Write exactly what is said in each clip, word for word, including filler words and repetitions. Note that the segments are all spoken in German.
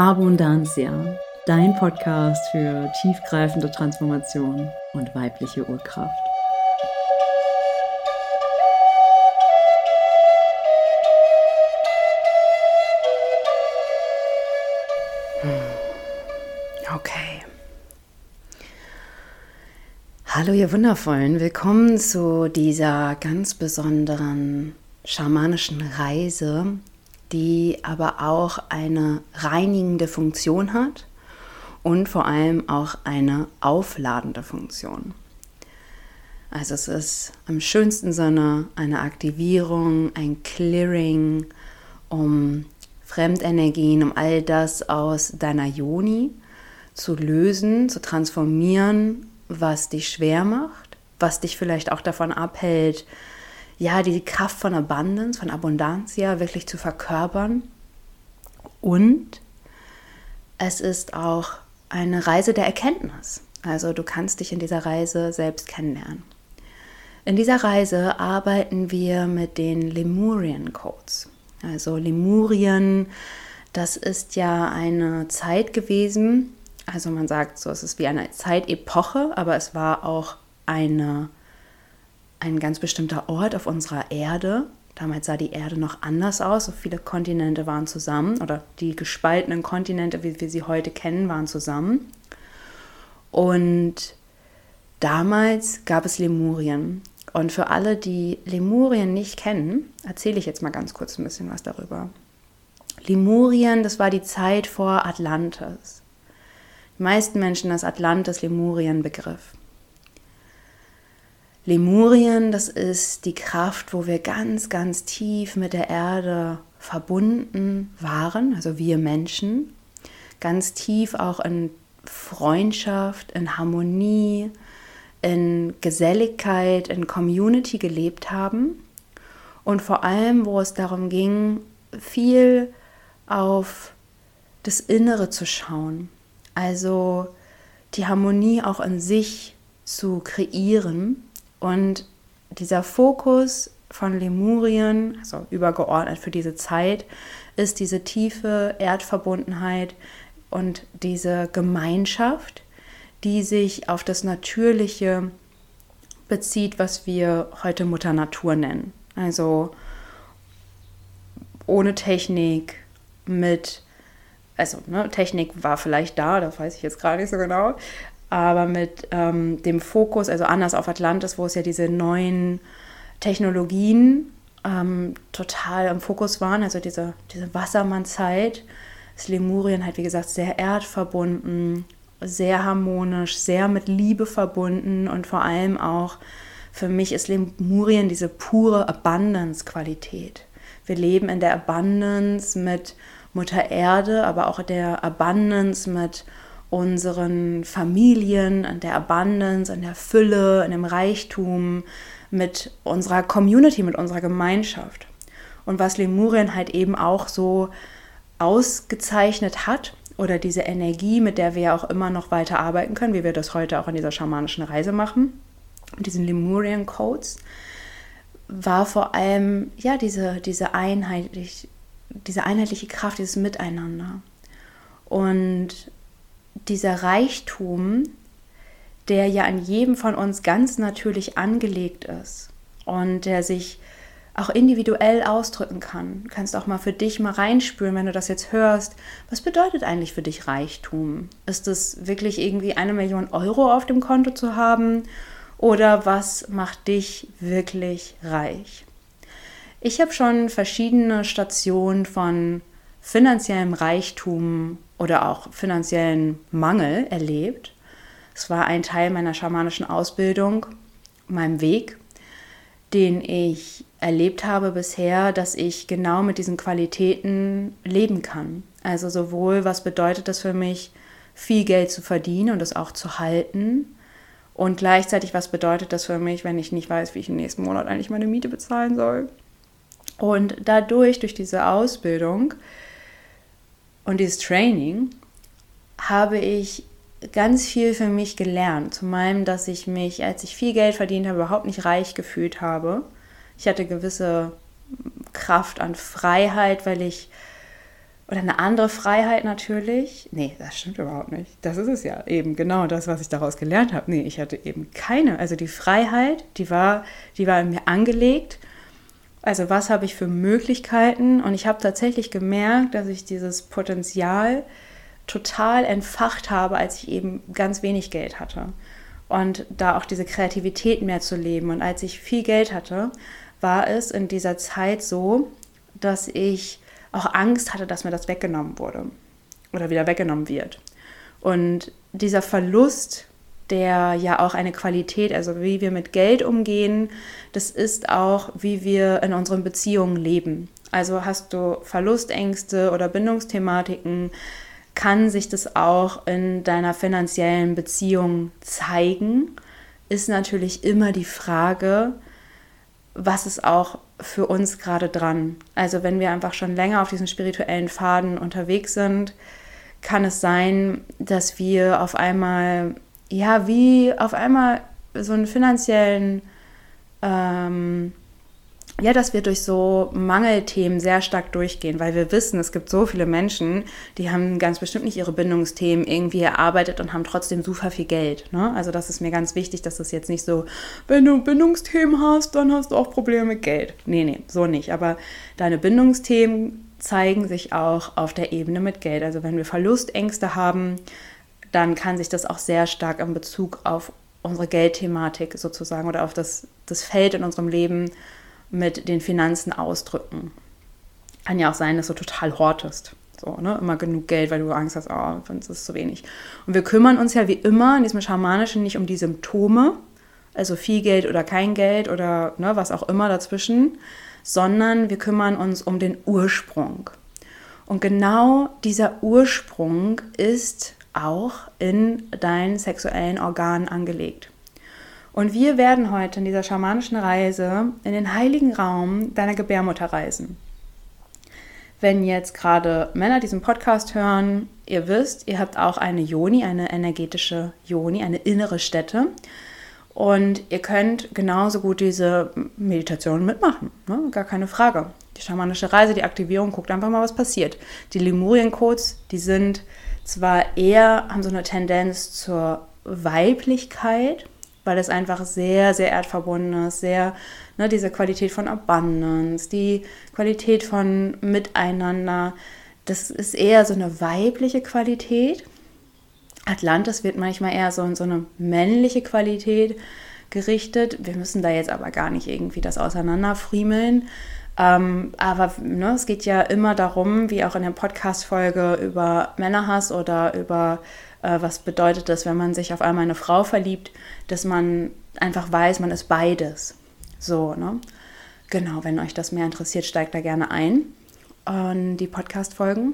Abundantia, dein Podcast für tiefgreifende Transformation und weibliche Urkraft. Okay. Hallo ihr Wundervollen, willkommen zu dieser ganz besonderen schamanischen Reise, die aber auch eine reinigende Funktion hat und vor allem auch eine aufladende Funktion. Also es ist im schönsten Sinne eine Aktivierung, ein Clearing, um Fremdenergien, um all das aus deiner Yoni zu lösen, zu transformieren, was dich schwer macht, was dich vielleicht auch davon abhält, ja, die Kraft von Abundance, von Abundantia wirklich zu verkörpern. Und es ist auch eine Reise der Erkenntnis. Also du kannst dich in dieser Reise selbst kennenlernen. In dieser Reise arbeiten wir mit den Lemurian Codes. Also Lemurien, das ist ja eine Zeit gewesen, also man sagt so, es ist wie eine Zeitepoche, aber es war auch eine ein ganz bestimmter Ort auf unserer Erde. Damals sah die Erde noch anders aus. So viele Kontinente waren zusammen oder die gespaltenen Kontinente, wie wir sie heute kennen, waren zusammen. Und damals gab es Lemurien. Und für alle, die Lemurien nicht kennen, erzähle ich jetzt mal ganz kurz ein bisschen was darüber. Lemurien, das war die Zeit vor Atlantis. Die meisten Menschen das Atlantis-Lemurien-Begriff. Lemurien, das ist die Kraft, wo wir ganz, ganz tief mit der Erde verbunden waren, also wir Menschen, ganz tief auch in Freundschaft, in Harmonie, in Geselligkeit, in Community gelebt haben und vor allem, wo es darum ging, viel auf das Innere zu schauen, also die Harmonie auch in sich zu kreieren. Und dieser Fokus von Lemurien, also übergeordnet für diese Zeit, ist diese tiefe Erdverbundenheit und diese Gemeinschaft, die sich auf das Natürliche bezieht, was wir heute Mutter Natur nennen. Also ohne Technik, mit, also ne, Technik war vielleicht da, das weiß ich jetzt gerade nicht so genau, aber mit ähm, dem Fokus, also anders auf Atlantis, wo es ja diese neuen Technologien ähm, total im Fokus waren, also diese, diese Wassermann-Zeit, ist Lemurien halt wie gesagt sehr erdverbunden, sehr harmonisch, sehr mit Liebe verbunden und vor allem auch für mich ist Lemurien diese pure Abundance-Qualität. Wir leben in der Abundance mit Mutter Erde, aber auch der Abundance mit unseren Familien, an der Abundance, an der Fülle, an dem Reichtum, mit unserer Community, mit unserer Gemeinschaft. Und was Lemurien halt eben auch so ausgezeichnet hat, oder diese Energie, mit der wir ja auch immer noch weiter arbeiten können, wie wir das heute auch in dieser schamanischen Reise machen, mit diesen Lemurian Codes, war vor allem ja diese, diese, einheitlich, diese einheitliche Kraft, dieses Miteinander. Und dieser Reichtum, der ja an jedem von uns ganz natürlich angelegt ist und der sich auch individuell ausdrücken kann. Du kannst auch mal für dich mal reinspüren, wenn du das jetzt hörst. Was bedeutet eigentlich für dich Reichtum? Ist es wirklich irgendwie eine Million Euro auf dem Konto zu haben? Oder was macht dich wirklich reich? Ich habe schon verschiedene Stationen von finanziellem Reichtum oder auch finanziellen Mangel erlebt. Es war ein Teil meiner schamanischen Ausbildung, meinem Weg, den ich erlebt habe bisher, dass ich genau mit diesen Qualitäten leben kann. Also sowohl, was bedeutet das für mich, viel Geld zu verdienen und es auch zu halten und gleichzeitig, was bedeutet das für mich, wenn ich nicht weiß, wie ich im nächsten Monat eigentlich meine Miete bezahlen soll. Und dadurch, durch diese Ausbildung und dieses Training, habe ich ganz viel für mich gelernt. Zum einen, dass ich mich, als ich viel Geld verdient habe, überhaupt nicht reich gefühlt habe. Ich hatte gewisse Kraft an Freiheit, weil ich Oder eine andere Freiheit natürlich. Nee, das stimmt überhaupt nicht. Das ist es ja eben genau das, was ich daraus gelernt habe. Nee, ich hatte eben keine. Also die Freiheit, die war, die war in mir angelegt. Also was habe ich für Möglichkeiten? Und ich habe tatsächlich gemerkt, dass ich dieses Potenzial total entfacht habe, als ich eben ganz wenig Geld hatte. Und da auch diese Kreativität mehr zu leben. Und als ich viel Geld hatte, war es in dieser Zeit so, dass ich auch Angst hatte, dass mir das weggenommen wurde oder wieder weggenommen wird. Und dieser Verlust, der ja auch eine Qualität, also wie wir mit Geld umgehen, das ist auch, wie wir in unseren Beziehungen leben. Also hast du Verlustängste oder Bindungsthematiken, kann sich das auch in deiner finanziellen Beziehung zeigen, ist natürlich immer die Frage, was ist auch für uns gerade dran. Also wenn wir einfach schon länger auf diesen spirituellen Pfaden unterwegs sind, kann es sein, dass wir auf einmal, ja, wie auf einmal so einen finanziellen, ähm, ja, dass wir durch so Mangelthemen sehr stark durchgehen, weil wir wissen, es gibt so viele Menschen, die haben ganz bestimmt nicht ihre Bindungsthemen irgendwie erarbeitet und haben trotzdem super viel Geld. Ne? Also das ist mir ganz wichtig, dass das jetzt nicht so, wenn du Bindungsthemen hast, dann hast du auch Probleme mit Geld. Nee, nee, so nicht. Aber deine Bindungsthemen zeigen sich auch auf der Ebene mit Geld. Also wenn wir Verlustängste haben, dann kann sich das auch sehr stark in Bezug auf unsere Geldthematik sozusagen oder auf das, das Feld in unserem Leben mit den Finanzen ausdrücken. Kann ja auch sein, dass du total hortest. So, ne? Immer genug Geld, weil du Angst hast, oh, das ist zu wenig. Und wir kümmern uns ja wie immer in diesem Schamanischen nicht um die Symptome, also viel Geld oder kein Geld oder ne, was auch immer dazwischen, sondern wir kümmern uns um den Ursprung. Und genau dieser Ursprung ist auch in deinen sexuellen Organen angelegt. Und wir werden heute in dieser schamanischen Reise in den heiligen Raum deiner Gebärmutter reisen. Wenn jetzt gerade Männer diesen Podcast hören, ihr wisst, ihr habt auch eine Yoni, eine energetische Yoni, eine innere Stätte. Und ihr könnt genauso gut diese Meditation mitmachen, ne? Gar keine Frage. Die schamanische Reise, die Aktivierung, guckt einfach mal, was passiert. Die Lemurien-Codes, die sind zwar eher, haben so eine Tendenz zur Weiblichkeit, weil es einfach sehr, sehr erdverbunden ist, sehr, ne, diese Qualität von Abundance, die Qualität von Miteinander, das ist eher so eine weibliche Qualität. Atlantis wird manchmal eher so in so eine männliche Qualität gerichtet. Wir müssen da jetzt aber gar nicht irgendwie das auseinanderfriemeln. Ähm, aber ne, es geht ja immer darum, wie auch in der Podcast-Folge über Männerhass oder über äh, was bedeutet das, wenn man sich auf einmal eine Frau verliebt, dass man einfach weiß, man ist beides. So, ne? Genau, wenn euch das mehr interessiert, steigt da gerne ein in die Podcast-Folgen.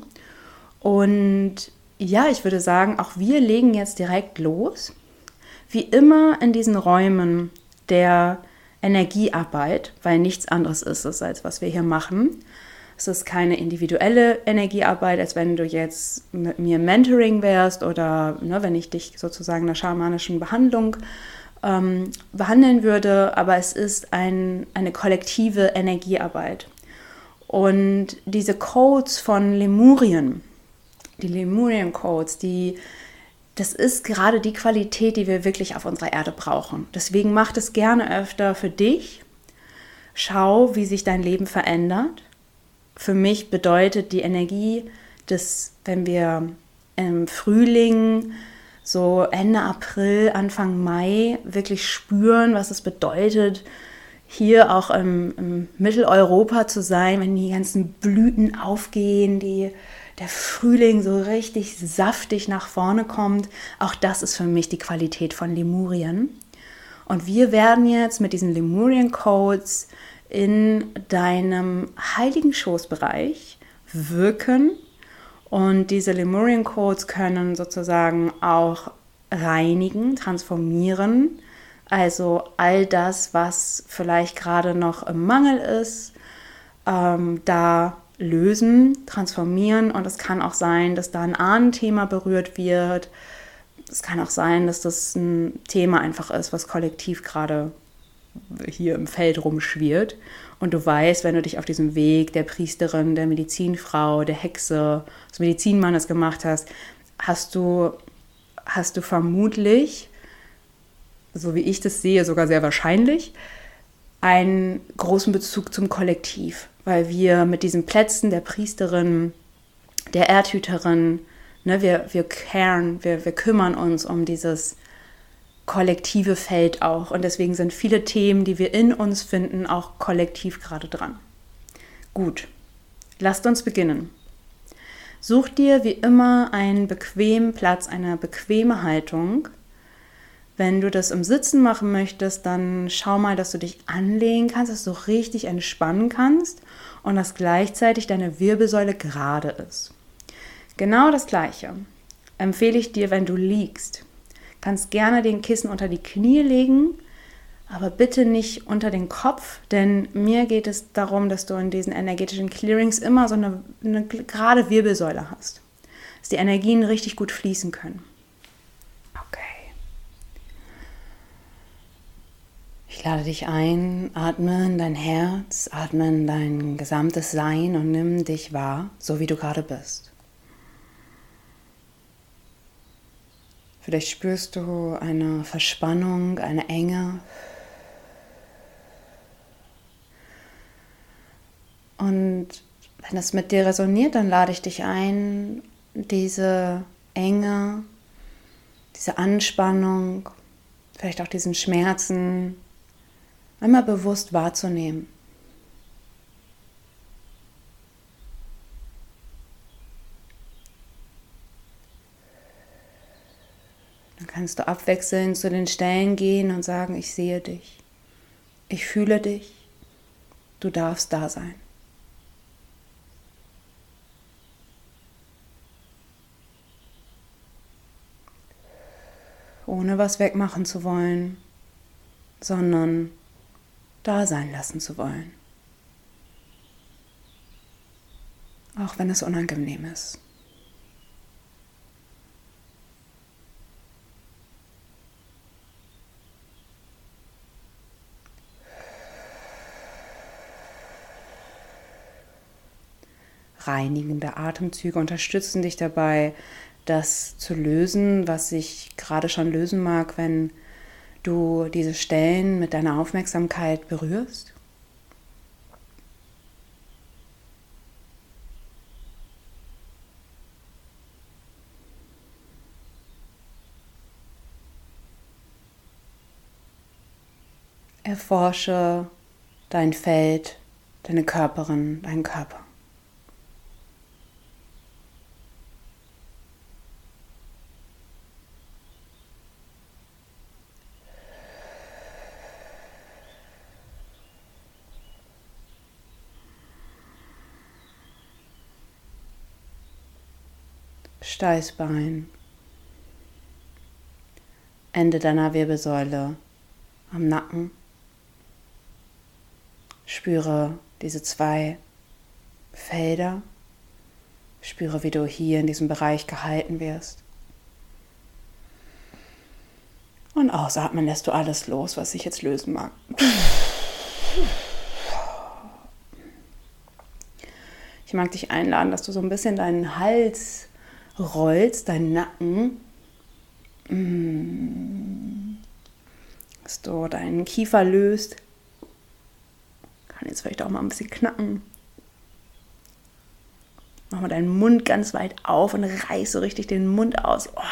Und ja, ich würde sagen, auch wir legen jetzt direkt los. Wie immer in diesen Räumen der Energiearbeit, weil nichts anderes ist es, als was wir hier machen. Es ist keine individuelle Energiearbeit, als wenn du jetzt mit mir Mentoring wärst oder ne, wenn ich dich sozusagen in einer schamanischen Behandlung ähm, behandeln würde, aber es ist ein, eine kollektive Energiearbeit. Und diese Codes von Lemurien, die Lemurien-Codes, die das ist gerade die Qualität, die wir wirklich auf unserer Erde brauchen. Deswegen mach das gerne öfter für dich. Schau, wie sich dein Leben verändert. Für mich bedeutet die Energie, dass wenn wir im Frühling, so Ende April, Anfang Mai wirklich spüren, was es bedeutet, hier auch im, im Mitteleuropa zu sein, wenn die ganzen Blüten aufgehen, die der Frühling so richtig saftig nach vorne kommt. Auch das ist für mich die Qualität von Lemurien. Und wir werden jetzt mit diesen Lemurien-Codes in deinem heiligen Schoßbereich wirken. Und diese Lemurien-Codes können sozusagen auch reinigen, transformieren. Also all das, was vielleicht gerade noch im Mangel ist, ähm, da lösen, transformieren, und es kann auch sein, dass da ein Ahnenthema berührt wird. Es kann auch sein, dass das ein Thema einfach ist, was kollektiv gerade hier im Feld rumschwirrt. Und du weißt, wenn du dich auf diesem Weg der Priesterin, der Medizinfrau, der Hexe, des Medizinmannes gemacht hast, hast du, hast du vermutlich, so wie ich das sehe, sogar sehr wahrscheinlich, einen großen Bezug zum Kollektiv. Weil wir mit diesen Plätzen der Priesterin, der Erdhüterin, ne, wir, wir caren, wir, wir kümmern uns um dieses kollektive Feld auch. Und deswegen sind viele Themen, die wir in uns finden, auch kollektiv gerade dran. Gut, lasst uns beginnen. Such dir wie immer einen bequemen Platz, eine bequeme Haltung. Wenn du das im Sitzen machen möchtest, dann schau mal, dass du dich anlegen kannst, dass du richtig entspannen kannst und dass gleichzeitig deine Wirbelsäule gerade ist. Genau das Gleiche empfehle ich dir, wenn du liegst. Du kannst gerne den Kissen unter die Knie legen, aber bitte nicht unter den Kopf, denn mir geht es darum, dass du in diesen energetischen Clearings immer so eine, eine gerade Wirbelsäule hast, dass die Energien richtig gut fließen können. Okay. Ich lade dich ein, atme in dein Herz, atme in dein gesamtes Sein und nimm dich wahr, so wie du gerade bist. Vielleicht spürst du eine Verspannung, eine Enge. Und wenn es mit dir resoniert, dann lade ich dich ein, diese Enge, diese Anspannung, vielleicht auch diesen Schmerzen einmal bewusst wahrzunehmen. Dann kannst du abwechselnd zu den Stellen gehen und sagen, ich sehe dich, ich fühle dich, du darfst da sein. Ohne was wegmachen zu wollen, sondern da sein lassen zu wollen. Auch wenn es unangenehm ist. Reinigende Atemzüge unterstützen dich dabei, das zu lösen, was sich gerade schon lösen mag, wenn du diese Stellen mit deiner Aufmerksamkeit berührst. Erforsche dein Feld, deine Körperin, deinen Körper. Steißbein, Ende deiner Wirbelsäule am Nacken. Spüre diese zwei Felder. Spüre, wie du hier in diesem Bereich gehalten wirst. Und ausatmen lässt du alles los, was sich jetzt lösen mag. Ich mag dich einladen, dass du so ein bisschen deinen Hals rollst, deinen Nacken, dass du deinen Kiefer löst. Kann jetzt vielleicht auch mal ein bisschen knacken. Mach mal deinen Mund ganz weit auf und reiß so richtig den Mund aus. Oh.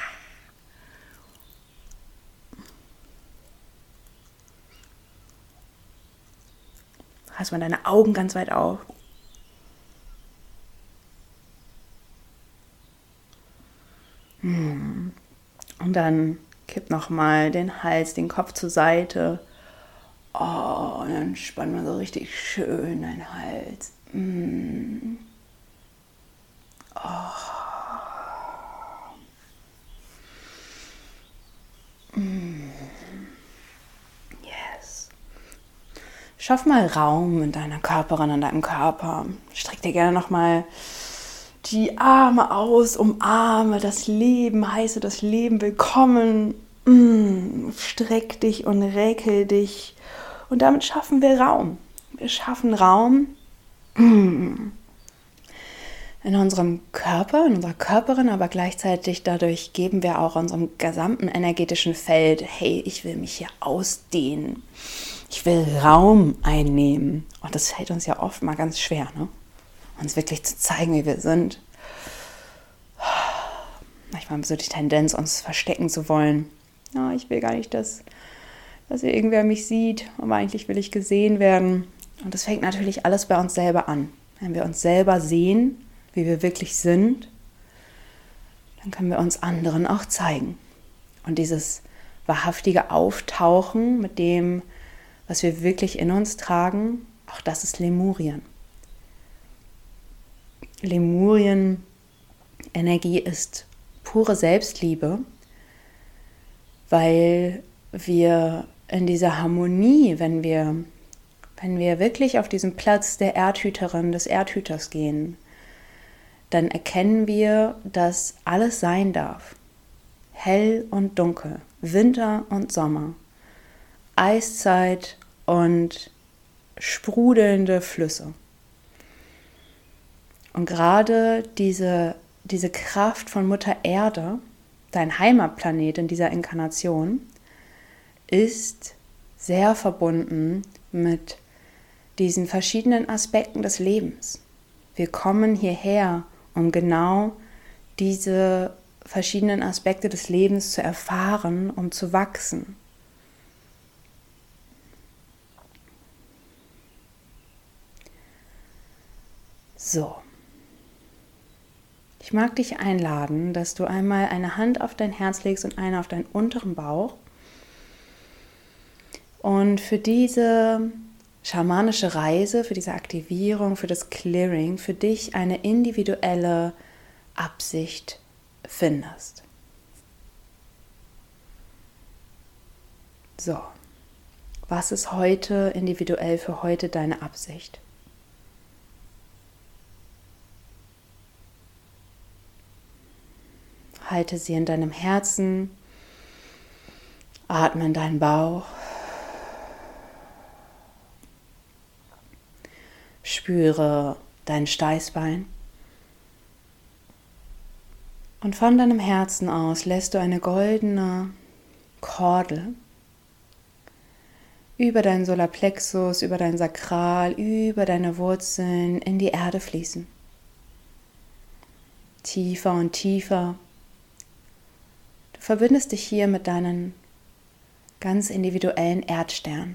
Reiß mal deine Augen ganz weit auf. Und dann kipp nochmal den Hals, den Kopf zur Seite. Oh, und dann spann mal so richtig schön deinen Hals. Mm. Oh. Mm. Yes. Schaff mal Raum in deiner Körperin, in deinem Körper. Streck dir gerne nochmal die Arme aus, umarme das Leben, heiße das Leben willkommen. Mm, streck dich und räkel dich. Und damit schaffen wir Raum. Wir schaffen Raum mm, in unserem Körper, in unserer Körperin, aber gleichzeitig dadurch geben wir auch unserem gesamten energetischen Feld, hey, ich will mich hier ausdehnen. Ich will Raum einnehmen. Und das fällt uns ja oft mal ganz schwer, ne? Uns wirklich zu zeigen, wie wir sind. Manchmal haben wir so die Tendenz, uns verstecken zu wollen. Ja, ich will gar nicht, dass, dass irgendwer mich sieht, aber eigentlich will ich gesehen werden. Und das fängt natürlich alles bei uns selber an. Wenn wir uns selber sehen, wie wir wirklich sind, dann können wir uns anderen auch zeigen. Und dieses wahrhaftige Auftauchen mit dem, was wir wirklich in uns tragen, auch das ist Lemurien. Lemurien-Energie ist pure Selbstliebe, weil wir in dieser Harmonie, wenn wir, wenn wir wirklich auf diesen Platz der Erdhüterin, des Erdhüters gehen, dann erkennen wir, dass alles sein darf. Hell und dunkel, Winter und Sommer, Eiszeit und sprudelnde Flüsse. Und gerade diese, diese Kraft von Mutter Erde, dein Heimatplanet in dieser Inkarnation, ist sehr verbunden mit diesen verschiedenen Aspekten des Lebens. Wir kommen hierher, um genau diese verschiedenen Aspekte des Lebens zu erfahren, um zu wachsen. So. Ich mag dich einladen, dass du einmal eine Hand auf dein Herz legst und eine auf deinen unteren Bauch. Und für diese schamanische Reise, für diese Aktivierung, für das Clearing, für dich eine individuelle Absicht findest. So, was ist heute individuell für heute deine Absicht? Halte sie in deinem Herzen, atme in deinen Bauch, spüre dein Steißbein und von deinem Herzen aus lässt du eine goldene Kordel über deinen Solarplexus, über dein Sakral, über deine Wurzeln in die Erde fließen. Tiefer und tiefer. Du verbindest dich hier mit deinen ganz individuellen Erdsternen.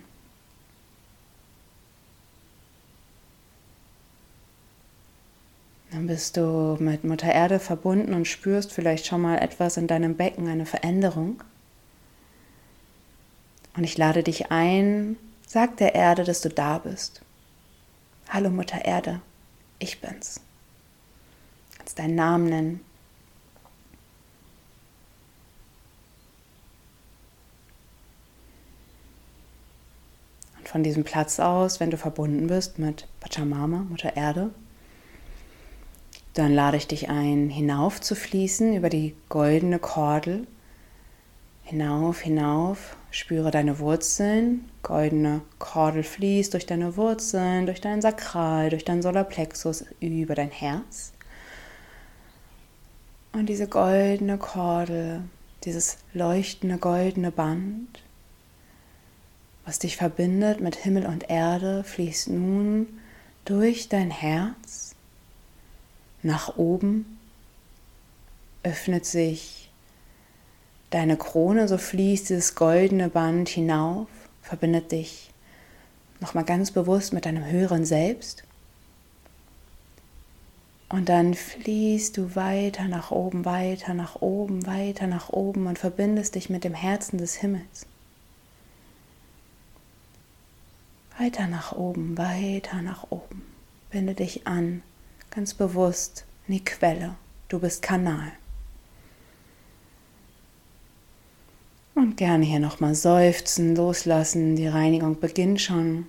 Dann bist du mit Mutter Erde verbunden und spürst vielleicht schon mal etwas in deinem Becken, eine Veränderung. Und ich lade dich ein, sag der Erde, dass du da bist. Hallo Mutter Erde, ich bin's. Du kannst deinen Namen nennen. Und von diesem Platz aus, wenn du verbunden bist mit Pachamama, Mutter Erde, dann lade ich dich ein, hinauf zu fließen über die goldene Kordel. Hinauf, hinauf, spüre deine Wurzeln. Goldene Kordel fließt durch deine Wurzeln, durch dein Sakral, durch dein Solarplexus, über dein Herz. Und diese goldene Kordel, dieses leuchtende goldene Band, was dich verbindet mit Himmel und Erde, fließt nun durch dein Herz nach oben, öffnet sich deine Krone, so fließt dieses goldene Band hinauf, verbindet dich nochmal ganz bewusst mit deinem höheren Selbst. Und dann fließt du weiter nach oben, weiter nach oben, weiter nach oben und verbindest dich mit dem Herzen des Himmels. Weiter nach oben, weiter nach oben. Binde dich an, ganz bewusst in die Quelle. Du bist Kanal. Und gerne hier nochmal seufzen, loslassen. Die Reinigung beginnt schon.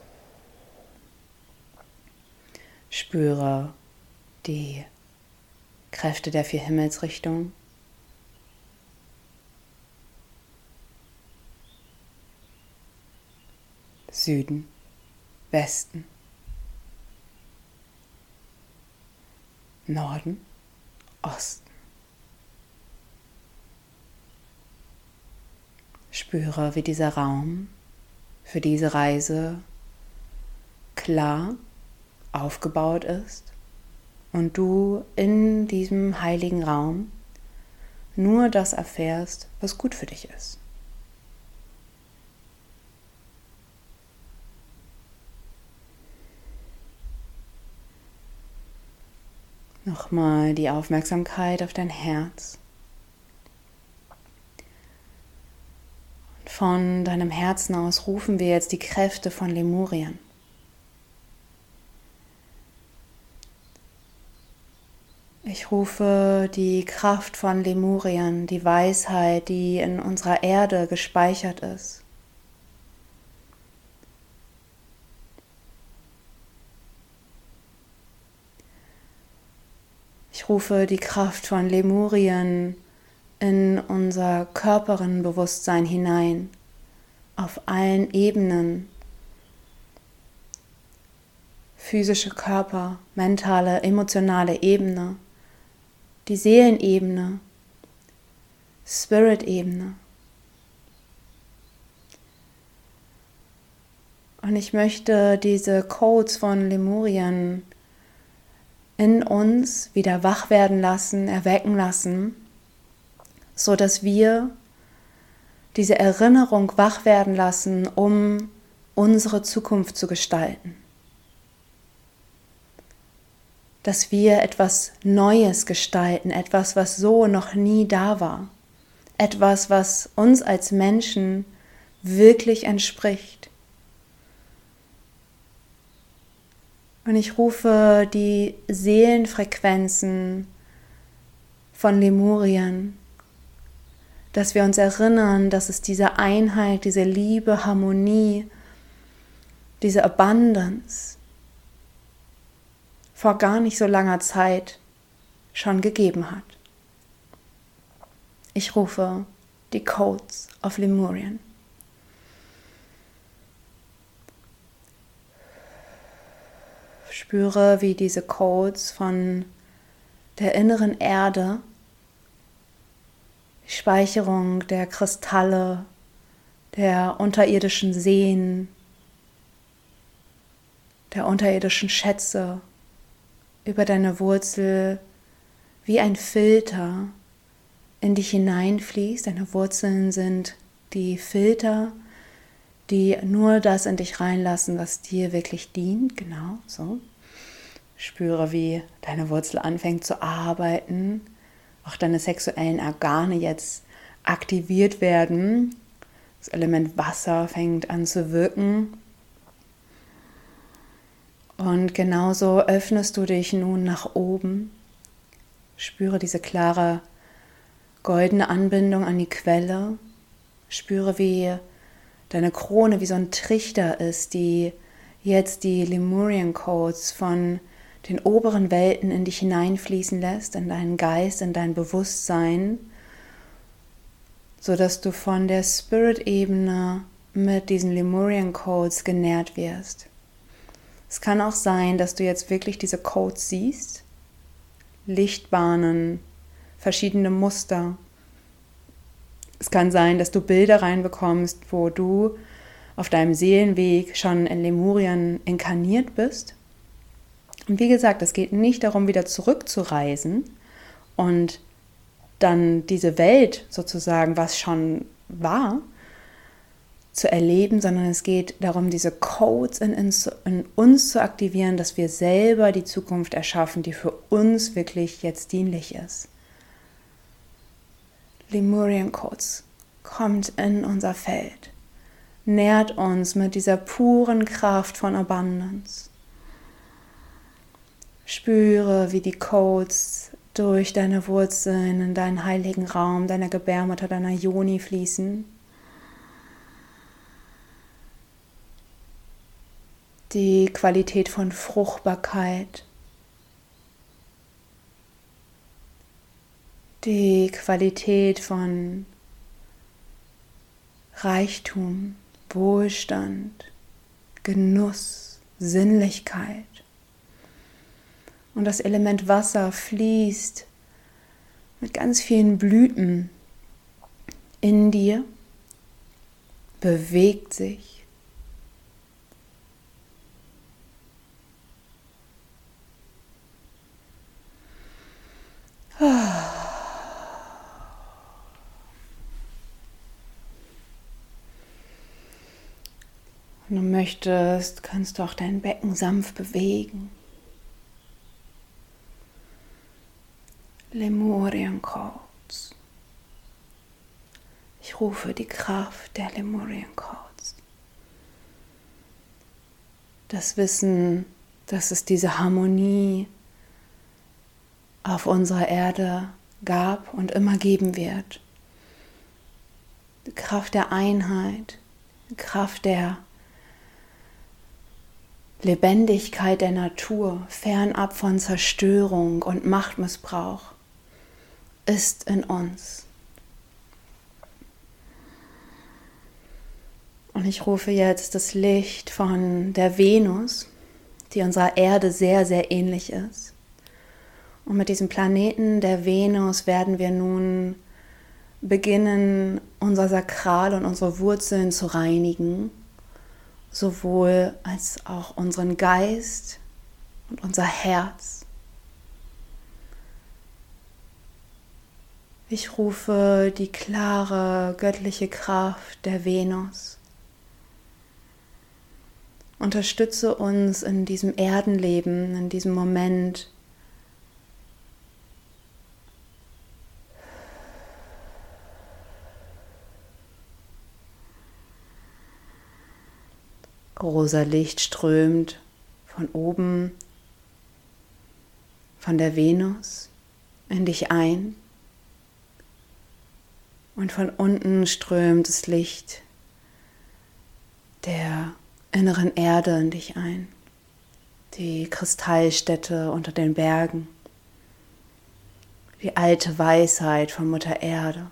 Spüre die Kräfte der vier Himmelsrichtungen. Süden, Westen, Norden, Osten. Spüre, wie dieser Raum für diese Reise klar aufgebaut ist und du in diesem heiligen Raum nur das erfährst, was gut für dich ist. Nochmal die Aufmerksamkeit auf dein Herz. Und von deinem Herzen aus rufen wir jetzt die Kräfte von Lemurien. Ich rufe die Kraft von Lemurien, die Weisheit, die in unserer Erde gespeichert ist. Ich rufe die Kraft von Lemurien in unser Körperbewusstsein hinein, auf allen Ebenen. Physische Körper, mentale, emotionale Ebene, die Seelenebene, Spirit-Ebene. Und ich möchte diese Codes von Lemurien in uns wieder wach werden lassen, erwecken lassen, so dass wir diese Erinnerung wach werden lassen, um unsere Zukunft zu gestalten. Dass wir etwas Neues gestalten, etwas, was so noch nie da war, etwas, was uns als Menschen wirklich entspricht. Und ich rufe die Seelenfrequenzen von Lemurien, dass wir uns erinnern, dass es diese Einheit, diese Liebe, Harmonie, diese Abundance vor gar nicht so langer Zeit schon gegeben hat. Ich rufe die Codes of Lemurien. Spüre, wie diese Codes von der inneren Erde, die Speicherung der Kristalle, der unterirdischen Seen, der unterirdischen Schätze über deine Wurzel wie ein Filter in dich hineinfließt. Deine Wurzeln sind die Filter, die nur das in dich reinlassen, was dir wirklich dient. Genau, so. Spüre, wie deine Wurzel anfängt zu arbeiten. Auch deine sexuellen Organe jetzt aktiviert werden. Das Element Wasser fängt an zu wirken. Und genauso öffnest du dich nun nach oben. Spüre diese klare, goldene Anbindung an die Quelle. Spüre, wie deine Krone wie so ein Trichter ist, die jetzt die Lemurian Codes von den oberen Welten in dich hineinfließen lässt, in deinen Geist, in dein Bewusstsein, sodass du von der Spirit-Ebene mit diesen Lemurian Codes genährt wirst. Es kann auch sein, dass du jetzt wirklich diese Codes siehst, Lichtbahnen, verschiedene Muster. Es kann sein, dass du Bilder reinbekommst, wo du auf deinem Seelenweg schon in Lemurien inkarniert bist. Und wie gesagt, es geht nicht darum, wieder zurückzureisen und dann diese Welt sozusagen, was schon war, zu erleben, sondern es geht darum, diese Codes in uns, in uns zu aktivieren, dass wir selber die Zukunft erschaffen, die für uns wirklich jetzt dienlich ist. Lemurian Codes kommt in unser Feld, nährt uns mit dieser puren Kraft von Abundance. Spüre, wie die Codes durch deine Wurzeln in deinen heiligen Raum, deiner Gebärmutter, deiner Yoni fließen. Die Qualität von Fruchtbarkeit, die Qualität von Reichtum, Wohlstand, Genuss, Sinnlichkeit. Und das Element Wasser fließt mit ganz vielen Blüten in dir, bewegt sich. Wenn du möchtest, kannst du auch dein Becken sanft bewegen. Lemurian Codes. Ich rufe die Kraft der Lemurian Codes. Das Wissen, dass es diese Harmonie auf unserer Erde gab und immer geben wird. Die Kraft der Einheit, die Kraft der Lebendigkeit der Natur, fernab von Zerstörung und Machtmissbrauch, ist in uns. Und ich rufe jetzt das Licht von der Venus, die unserer Erde sehr, sehr ähnlich ist. Und mit diesem Planeten der Venus werden wir nun beginnen, unser Sakral und unsere Wurzeln zu reinigen, sowohl als auch unseren Geist und unser Herz. Ich rufe die klare, göttliche Kraft der Venus. Unterstütze uns in diesem Erdenleben, in diesem Moment, rosa Licht strömt von oben, von der Venus in dich ein und von unten strömt das Licht der inneren Erde in dich ein, die Kristallstätte unter den Bergen, die alte Weisheit von Mutter Erde.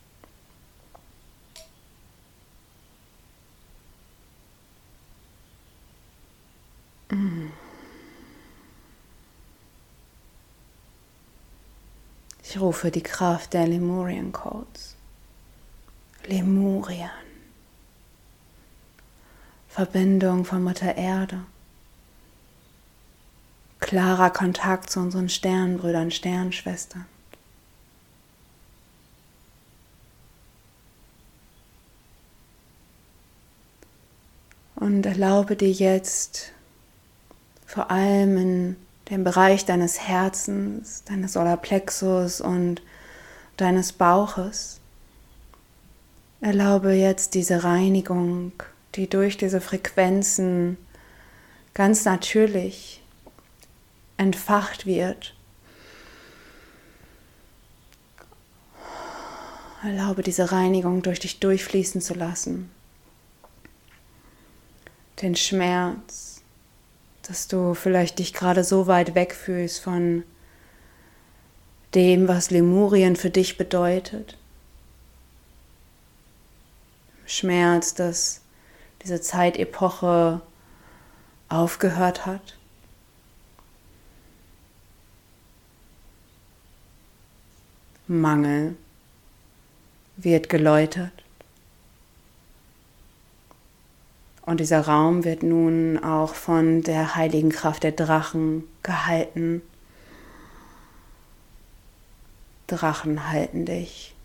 Ich rufe die Kraft der Lemurian Codes. Lemurian. Verbindung von Mutter Erde. Klarer Kontakt zu unseren Sternbrüdern, Sternschwestern. Und erlaube dir jetzt, vor allem in dem Bereich deines Herzens, deines Solarplexus und deines Bauches, erlaube jetzt diese Reinigung, die durch diese Frequenzen ganz natürlich entfacht wird. Erlaube diese Reinigung durch dich durchfließen zu lassen. Den Schmerz, dass du vielleicht dich gerade so weit weg fühlst von dem, was Lemurien für dich bedeutet. Schmerz, dass diese Zeitepoche aufgehört hat. Mangel wird geläutert. Und dieser Raum wird nun auch von der heiligen Kraft der Drachen gehalten. Drachen halten dich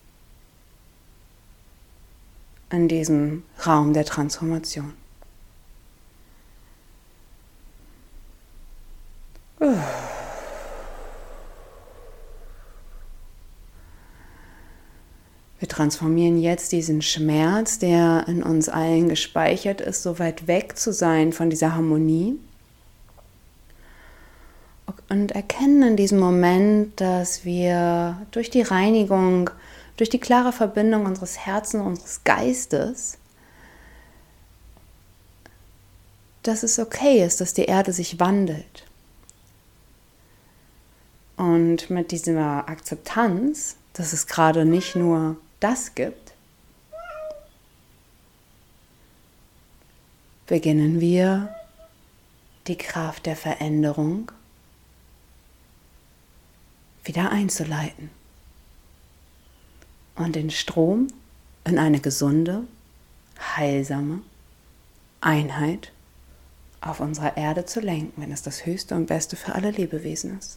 in diesem Raum der Transformation. Wir transformieren jetzt diesen Schmerz, der in uns allen gespeichert ist, so weit weg zu sein von dieser Harmonie. Und erkennen in diesem Moment, dass wir durch die Reinigung, durch die klare Verbindung unseres Herzens, unseres Geistes, dass es okay ist, dass die Erde sich wandelt. Und mit dieser Akzeptanz, dass es gerade nicht nur das gibt, beginnen wir die Kraft der Veränderung wieder einzuleiten und den Strom in eine gesunde, heilsame Einheit auf unserer Erde zu lenken, wenn es das Höchste und Beste für alle Lebewesen ist.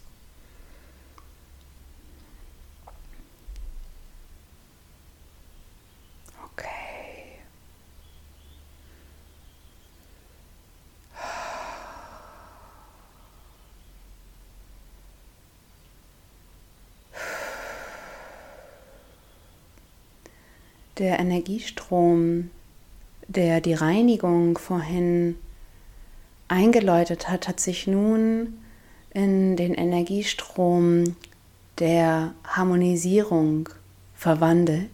Okay. Der Energiestrom, der die Reinigung vorhin eingeläutet hat, hat sich nun in den Energiestrom der Harmonisierung verwandelt.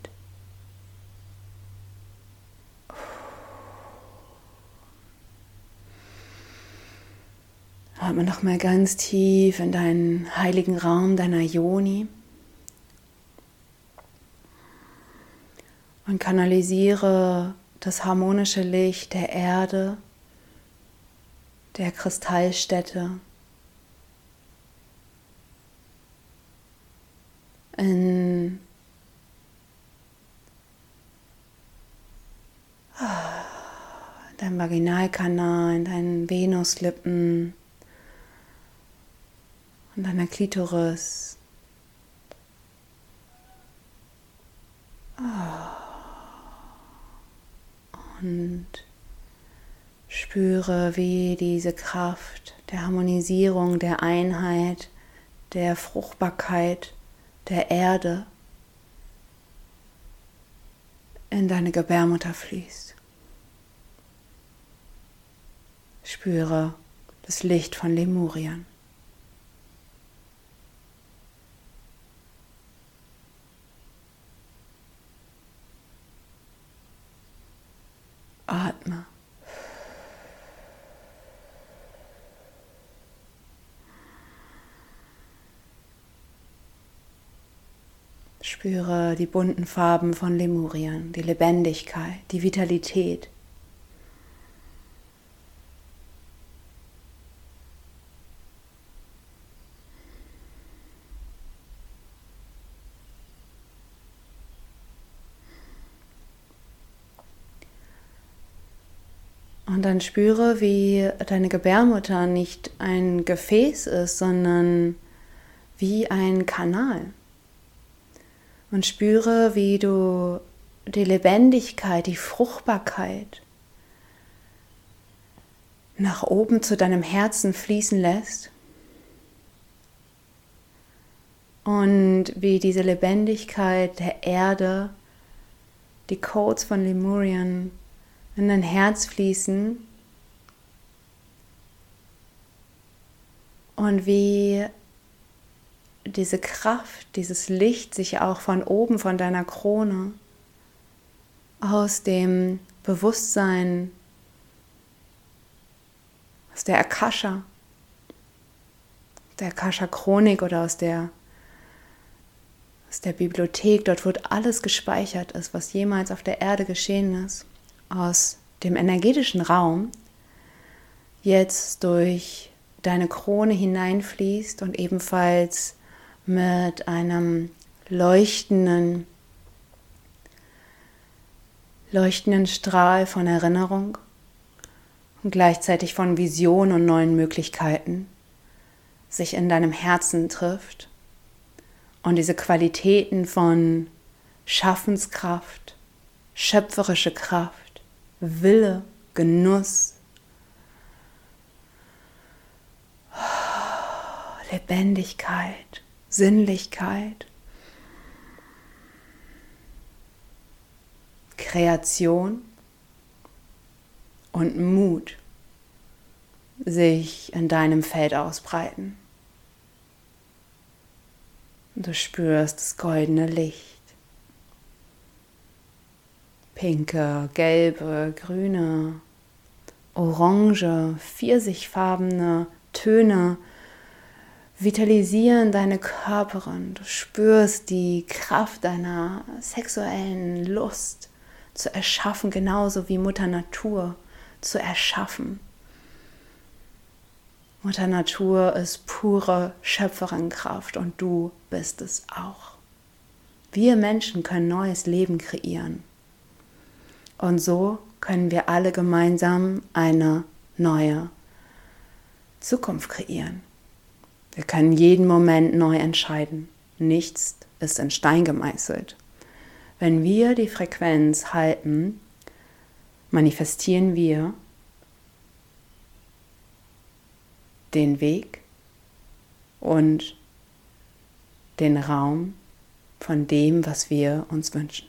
Atme noch mal ganz tief in deinen heiligen Raum deiner Yoni und kanalisiere das harmonische Licht der Erde, der Kristallstätte in deinem Vaginalkanal, in deinen Venuslippen und deiner Klitoris. Und spüre, wie diese Kraft der Harmonisierung, der Einheit, der Fruchtbarkeit der Erde in deine Gebärmutter fließt. Spüre das Licht von Lemurien. Atme. Spüre die bunten Farben von Lemurien, die Lebendigkeit, die Vitalität. Und dann spüre, wie deine Gebärmutter nicht ein Gefäß ist, sondern wie ein Kanal. Und spüre, wie du die Lebendigkeit, die Fruchtbarkeit nach oben zu deinem Herzen fließen lässt. Und wie diese Lebendigkeit der Erde, die Codes von Lemurien, in dein Herz fließen und wie diese Kraft, dieses Licht sich auch von oben, von deiner Krone, aus dem Bewusstsein, aus der Akasha, der Akasha-Chronik oder aus der, aus der Bibliothek, dort wo alles gespeichert ist, was jemals auf der Erde geschehen ist, aus dem energetischen Raum jetzt durch deine Krone hineinfließt und ebenfalls mit einem leuchtenden, leuchtenden Strahl von Erinnerung und gleichzeitig von Vision und neuen Möglichkeiten sich in deinem Herzen trifft und diese Qualitäten von Schaffenskraft, schöpferische Kraft, Wille, Genuss, Lebendigkeit, Sinnlichkeit, Kreation und Mut sich in deinem Feld ausbreiten. Du spürst das goldene Licht. Pinke, gelbe, grüne, orange, pfirsichfarbene Töne vitalisieren deine Körperin. Du spürst die Kraft deiner sexuellen Lust zu erschaffen, genauso wie Mutter Natur zu erschaffen. Mutter Natur ist pure Schöpferinnenkraft und du bist es auch. Wir Menschen können neues Leben kreieren. Und so können wir alle gemeinsam eine neue Zukunft kreieren. Wir können jeden Moment neu entscheiden. Nichts ist in Stein gemeißelt. Wenn wir die Frequenz halten, manifestieren wir den Weg und den Raum von dem, was wir uns wünschen.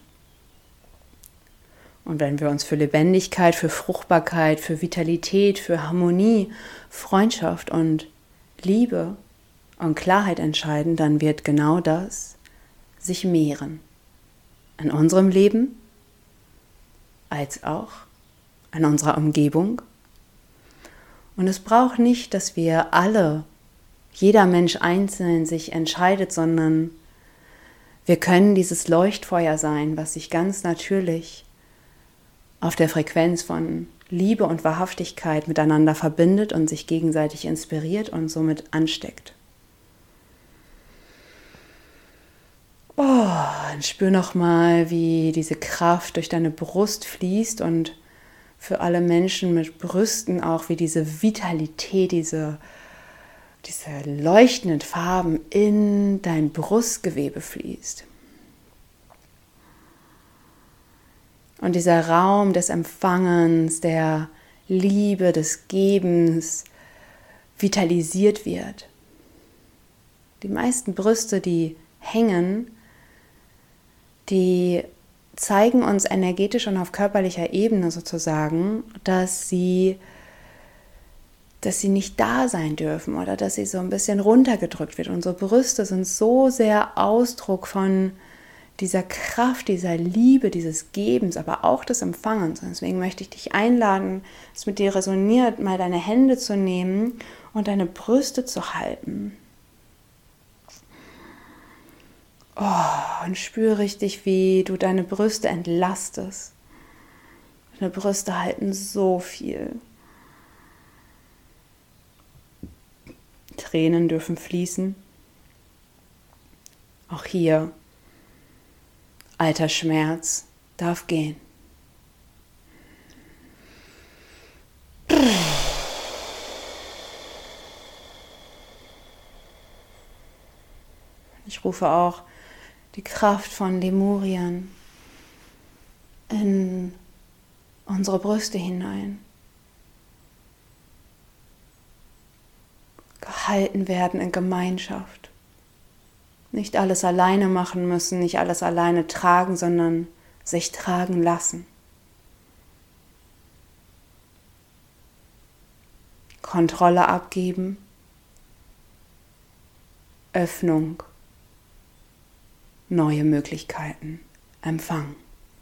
Und wenn wir uns für Lebendigkeit, für Fruchtbarkeit, für Vitalität, für Harmonie, Freundschaft und Liebe und Klarheit entscheiden, dann wird genau das sich mehren. In unserem Leben, als auch in unserer Umgebung. Und es braucht nicht, dass wir alle, jeder Mensch einzeln sich entscheidet, sondern wir können dieses Leuchtfeuer sein, was sich ganz natürlich auf der Frequenz von Liebe und Wahrhaftigkeit miteinander verbindet und sich gegenseitig inspiriert und somit ansteckt. Oh, und spür nochmal, wie diese Kraft durch deine Brust fließt und für alle Menschen mit Brüsten auch, wie diese Vitalität, diese, diese leuchtenden Farben in dein Brustgewebe fließt. Und dieser Raum des Empfangens, der Liebe, des Gebens vitalisiert wird. Die meisten Brüste, die hängen, die zeigen uns energetisch und auf körperlicher Ebene sozusagen, dass sie, dass sie nicht da sein dürfen oder dass sie so ein bisschen runtergedrückt wird. Unsere Brüste sind so sehr Ausdruck von dieser Kraft, dieser Liebe, dieses Gebens, aber auch des Empfangens. Und deswegen möchte ich dich einladen, es mit dir resoniert, mal deine Hände zu nehmen und deine Brüste zu halten. Oh, und spüre richtig, wie du deine Brüste entlastest. Deine Brüste halten so viel. Tränen dürfen fließen. Auch hier, alter Schmerz darf gehen. Ich rufe auch die Kraft von Lemurien in unsere Brüste hinein. Gehalten werden in Gemeinschaft. Nicht alles alleine machen müssen, nicht alles alleine tragen, sondern sich tragen lassen. Kontrolle abgeben, Öffnung, neue Möglichkeiten empfangen.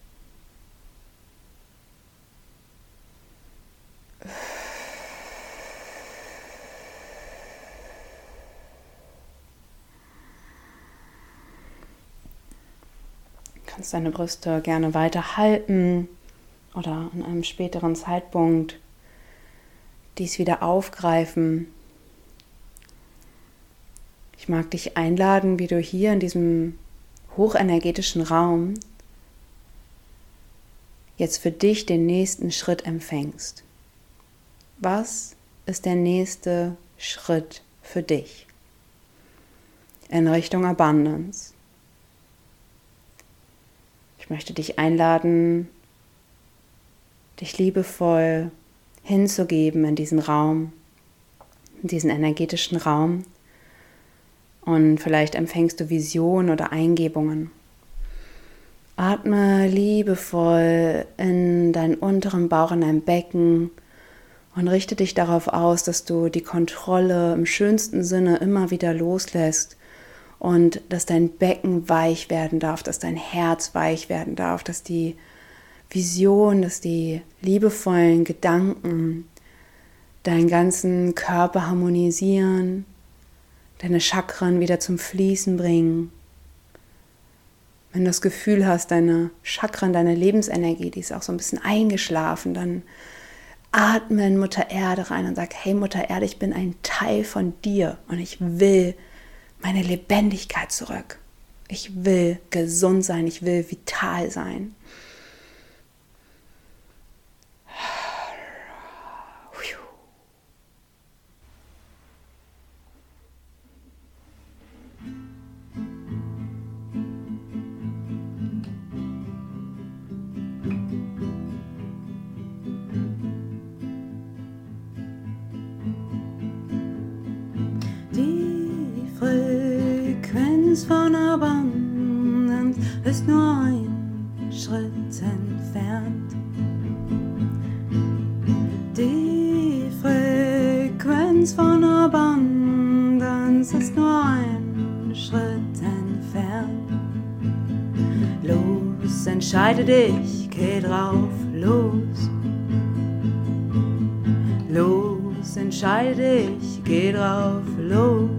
Du kannst deine Brüste gerne weiter halten oder an einem späteren Zeitpunkt dies wieder aufgreifen. Ich mag dich einladen, wie du hier in diesem hochenergetischen Raum jetzt für dich den nächsten Schritt empfängst. Was ist der nächste Schritt für dich in Richtung Abundance? Ich möchte dich einladen, dich liebevoll hinzugeben in diesen Raum, in diesen energetischen Raum. Und vielleicht empfängst du Visionen oder Eingebungen. Atme liebevoll in deinen unteren Bauch, in dein Becken und richte dich darauf aus, dass du die Kontrolle im schönsten Sinne immer wieder loslässt und dass dein Becken weich werden darf, dass dein Herz weich werden darf, dass die Vision, dass die liebevollen Gedanken deinen ganzen Körper harmonisieren, deine Chakren wieder zum Fließen bringen. Wenn du das Gefühl hast, deine Chakren, deine Lebensenergie, die ist auch so ein bisschen eingeschlafen, dann atme in Mutter Erde rein und sag, hey Mutter Erde, ich bin ein Teil von dir und ich will meine Lebendigkeit zurück. Ich will gesund sein, ich will vital sein. Von Abundance ist nur ein Schritt entfernt. Die Frequenz von Abundance ist nur ein Schritt entfernt. Los, entscheide dich, geh drauf, los. Los, entscheide dich, geh drauf, los.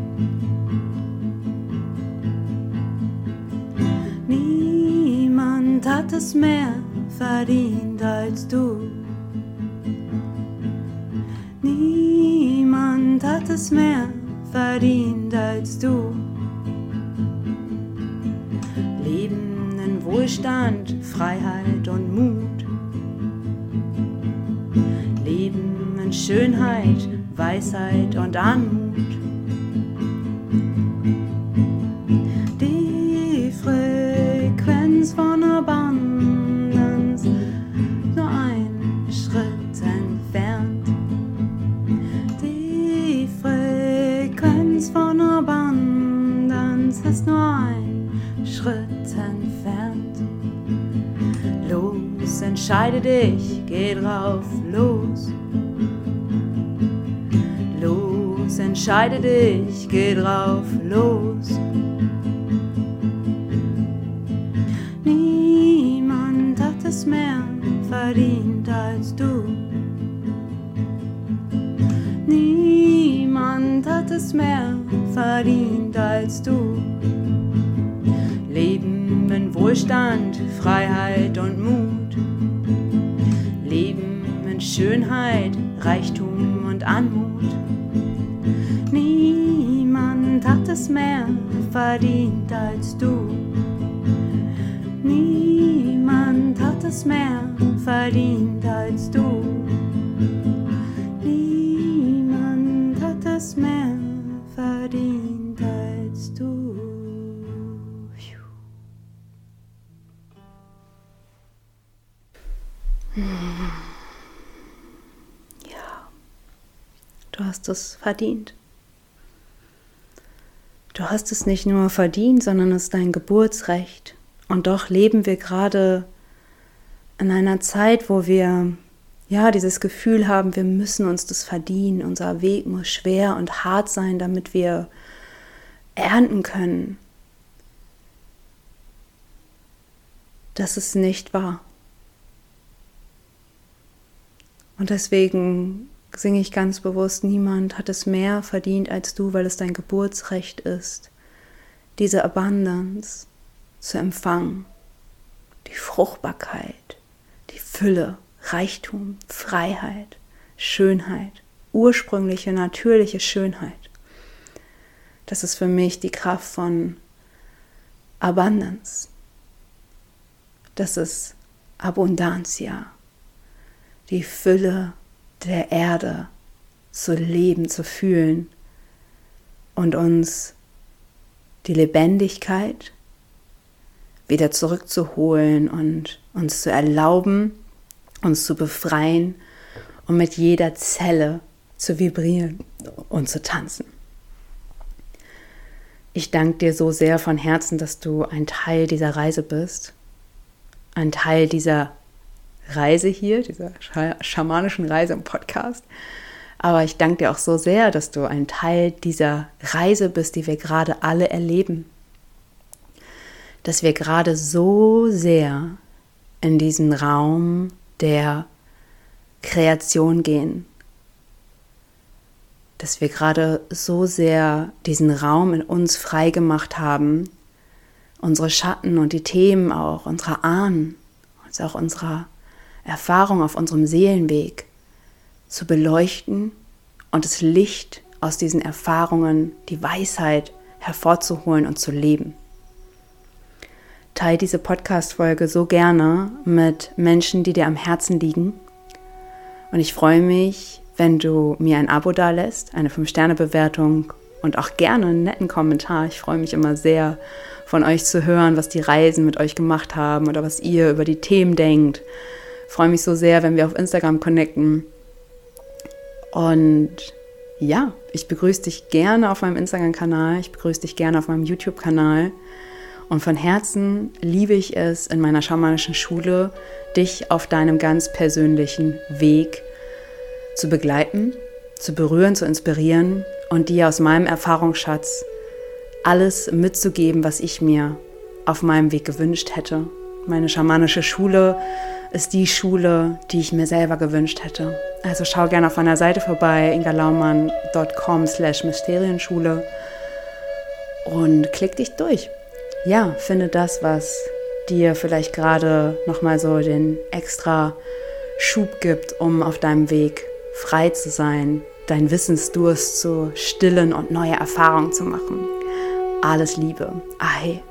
Niemand hat es mehr verdient als du. Niemand hat es mehr verdient als du. Leben in Wohlstand, Freiheit und Mut. Leben in Schönheit, Weisheit und Anmut. Von Abundance nur ein Schritt entfernt. Die Frequenz von Abundance ist nur ein Schritt entfernt. Los, entscheide dich, geh drauf, los. Los, entscheide dich, geh drauf, los. Mehr verdient als du. Niemand hat es mehr verdient als du. Leben in Wohlstand, Freiheit und Mut. Leben in Schönheit, Reichtum und Anmut. Niemand hat es mehr verdient als du. Niemand hat es mehr verdient als du. Niemand hat es mehr verdient als du. Ja, du hast es verdient. Du hast es nicht nur verdient, sondern es ist dein Geburtsrecht. Und doch leben wir gerade in einer Zeit, wo wir ja dieses Gefühl haben, wir müssen uns das verdienen. Unser Weg muss schwer und hart sein, damit wir ernten können. Das ist nicht wahr. Und deswegen singe ich ganz bewusst, niemand hat es mehr verdient als du, weil es dein Geburtsrecht ist, diese Abundance zu empfangen, die Fruchtbarkeit, die Fülle, Reichtum, Freiheit, Schönheit, ursprüngliche, natürliche Schönheit. Das ist für mich die Kraft von Abundance. Das ist Abundantia, die Fülle der Erde zu leben, zu fühlen und uns die Lebendigkeit wieder zurückzuholen und uns zu erlauben, uns zu befreien und mit jeder Zelle zu vibrieren und zu tanzen. Ich danke dir so sehr von Herzen, dass du ein Teil dieser Reise bist, ein Teil dieser Reise hier, dieser schamanischen Reise im Podcast. Aber ich danke dir auch so sehr, dass du ein Teil dieser Reise bist, die wir gerade alle erleben. Dass wir gerade so sehr in diesen Raum der Kreation gehen. dass wir gerade so sehr diesen Raum in uns frei gemacht haben, unsere Schatten und die Themen auch, unserer Ahnen, also auch unserer Erfahrung auf unserem Seelenweg zu beleuchten und das Licht aus diesen Erfahrungen, die Weisheit hervorzuholen und zu leben. Teile diese Podcast-Folge so gerne mit Menschen, die dir am Herzen liegen. Und ich freue mich, wenn du mir ein Abo dalässt, eine fünf Sterne Bewertung und auch gerne einen netten Kommentar. Ich freue mich immer sehr, von euch zu hören, was die Reisen mit euch gemacht haben oder was ihr über die Themen denkt. Ich freue mich so sehr, wenn wir auf Instagram connecten. Und ja, ich begrüße dich gerne auf meinem Instagram-Kanal, ich begrüße dich gerne auf meinem YouTube-Kanal. Und von Herzen liebe ich es, in meiner schamanischen Schule, dich auf deinem ganz persönlichen Weg zu begleiten, zu berühren, zu inspirieren und dir aus meinem Erfahrungsschatz alles mitzugeben, was ich mir auf meinem Weg gewünscht hätte. Meine schamanische Schule ist die Schule, die ich mir selber gewünscht hätte. Also schau gerne auf meiner Seite vorbei, ingalaumann punkt com slash mysterienschule und klick dich durch. Ja, finde das, was dir vielleicht gerade nochmal so den extra Schub gibt, um auf deinem Weg frei zu sein, deinen Wissensdurst zu stillen und neue Erfahrungen zu machen. Alles Liebe. Ahei.